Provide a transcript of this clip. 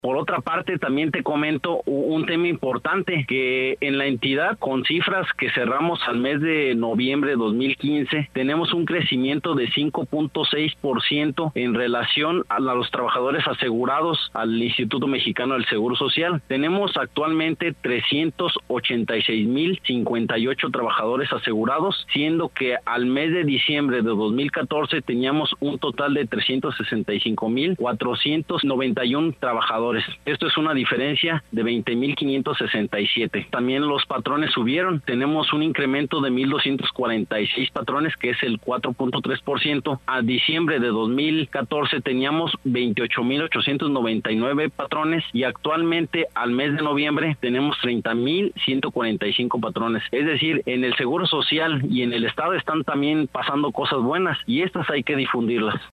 Por otra parte, también te comento un tema importante, que en la entidad, con cifras que cerramos al mes de noviembre de 2015, tenemos un crecimiento de 5.6% en relación a los trabajadores asegurados al Instituto Mexicano del Seguro Social. Tenemos actualmente 386,058 trabajadores asegurados, siendo que al mes de diciembre de 2014 teníamos un total de 365,491 trabajadores. Esto es una diferencia de 20,567. También los patrones subieron. Tenemos un incremento de 1,246 patrones, que es el 4.3%. A diciembre de 2014 teníamos 28,899 patrones y actualmente al mes de noviembre tenemos 30,145 patrones. Es decir, en el Seguro Social y en el Estado están también pasando cosas buenas y estas hay que difundirlas.